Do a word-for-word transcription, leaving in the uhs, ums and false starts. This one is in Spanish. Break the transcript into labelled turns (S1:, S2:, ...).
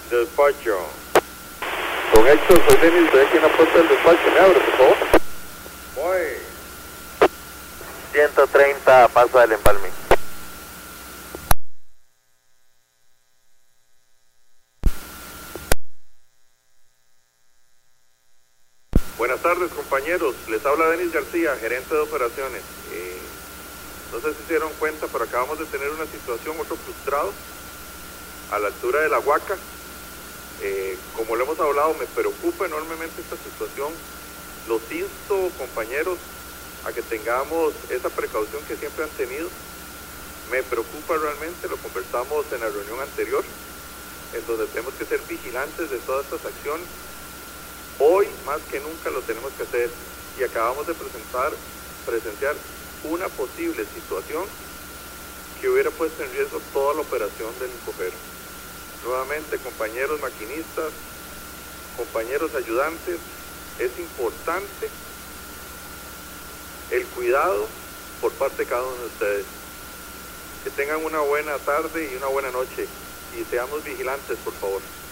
S1: Despacho. Don Héctor, soy Denis, estoy aquí en la puerta del despacho. ¿Me abre, por favor? Voy.
S2: ciento treinta, paso del empalme.
S1: Buenas tardes, compañeros. Les habla Denis García, gerente de operaciones. Eh, no sé si se dieron cuenta, pero acabamos de tener una situación, otro frustrado, a la altura de la Huaca. Eh, como lo hemos hablado, me preocupa enormemente esta situación. Los insto, compañeros, a que tengamos esa precaución que siempre han tenido. Me preocupa realmente, lo conversamos en la reunión anterior, en donde tenemos que ser vigilantes de todas estas acciones. Hoy más que nunca lo tenemos que hacer y acabamos de presentar, presenciar una posible situación que hubiera puesto en riesgo toda la operación del Incofero. Nuevamente, compañeros maquinistas, compañeros ayudantes, es importante el cuidado por parte de cada uno de ustedes. Que tengan una buena tarde y una buena noche y seamos vigilantes, por favor.